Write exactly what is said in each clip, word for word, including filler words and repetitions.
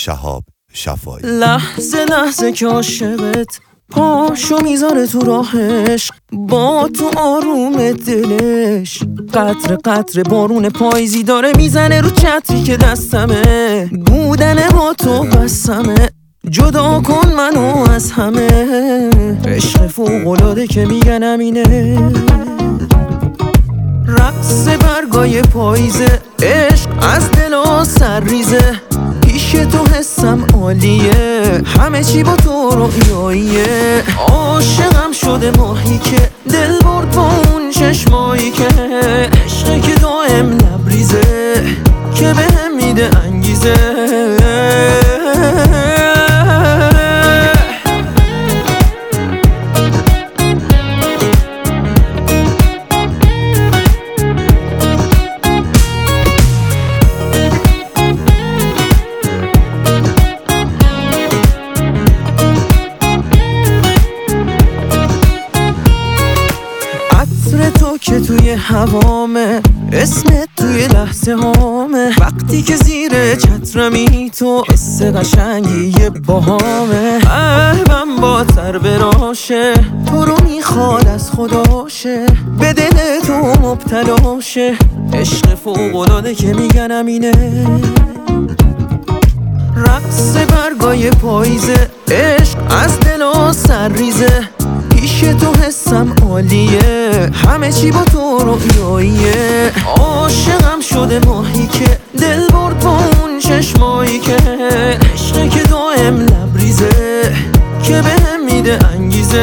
شهاب شفایی. لحظه لحظه که عاشقت پاشو میذاره تو راهش، با تو آروم دلش. قطر قطر بارون پاییزی داره میزنه رو چتری که دستمه. بودن با تو بسمه، جدا کن منو از همه. عشق فوق‌العاده که میگنم اینه، رقص برگای پاییزه. عشق از دل و سر ریزه، پیش تو حسم عالیه. همه چی با تو رویاییه. عاشقم شده ماهی که دل برد با اون چشمایی که عشقه که دائم لبریزه، که بهم میده انگیزه. تو که توی هوامه، اسمت توی لحظه هامه. وقتی که زیر چترمی تو حس قشنگی یه باهامه. قلبم با تر براشه، تو رو میخواد از خداشه. به دل تو مبتلاشه، عشق فوق‌العاده که میگنم اینه، رقص برگای پاییزه. عشق از دل و سر ریزه، پیش تو حسم عالیه. همه چی با تو رویاییه. عاشقم شده ماهی که دل برد با اون چشمایی که عشقه که دائم لبریزه، که بهم میده انگیزه.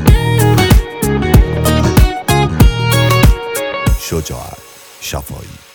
شجاعت شفایی.